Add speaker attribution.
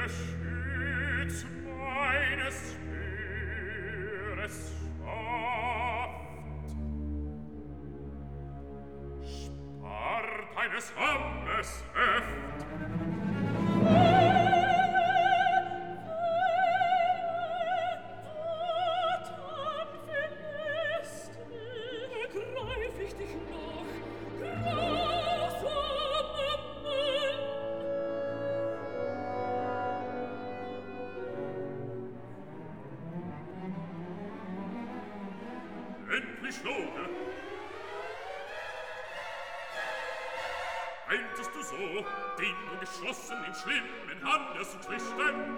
Speaker 1: beschütz meines Speeres Schaft. Spart eines Hammes Heft. Endlich Loge! Meintest du so, den du geschlossen in schlimmen Hannes und Twisten?